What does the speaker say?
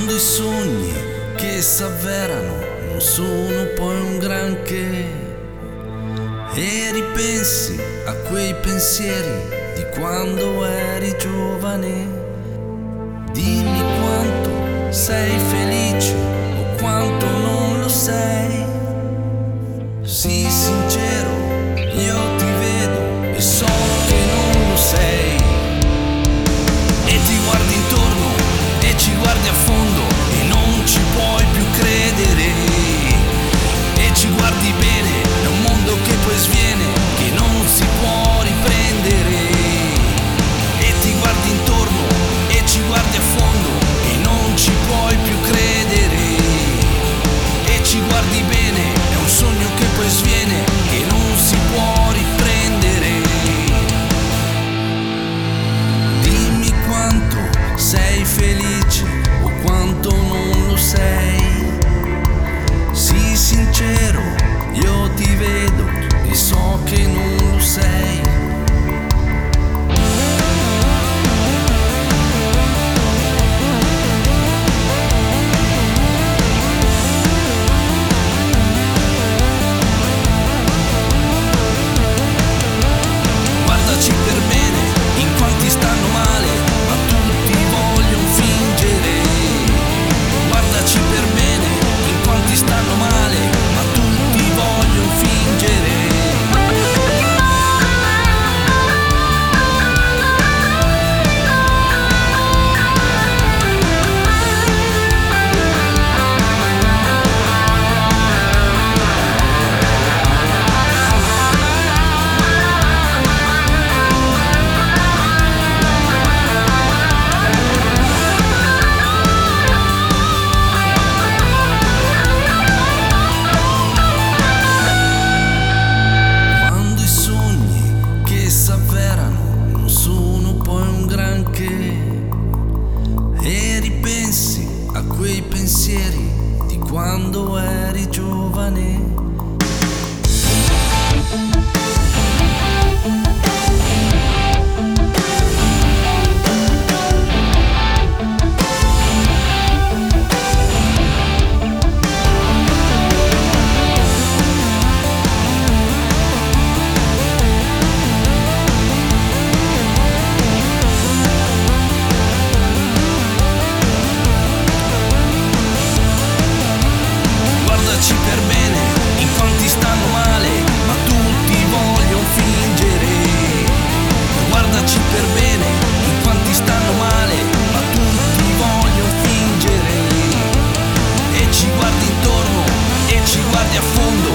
Quando i sogni che s'avverano non sono poi un granché e ripensi a quei pensieri di quando eri giovane, dimmi quanto sei felice o quanto non lo sei. Sii sincero, io ti vedo e so che non lo sei. E ti guardi intorno e ci guardi a fondo e non ci puoi più credere. E ci guardi bene, è un mondo che poi sviene, che non si può riprendere. E ti guardi intorno e ci guardi a fondo e non ci puoi più credere. E ci guardi bene, è un sogno che poi sviene, che non si può riprendere. Dimmi quanto sei felice o quanto non lo sei. Sii sincero, io ti vedo e so che non lo sei. Guardaci per bene, in quanti stanno male, ma tutti vogliono fingere. Guardaci per bene, in quanti stanno male, ma tutti vogliono fingere. Quando i sogni che s'avverano non sono poi un granché e ripensi a quei pensieri di quando eri giovane. Guardaci per bene, in quanti stanno male, ma tutti vogliono fingere. Guardaci per bene, in quanti stanno male, ma tutti vogliono fingere. E ci guardi intorno e ci guardi a fondo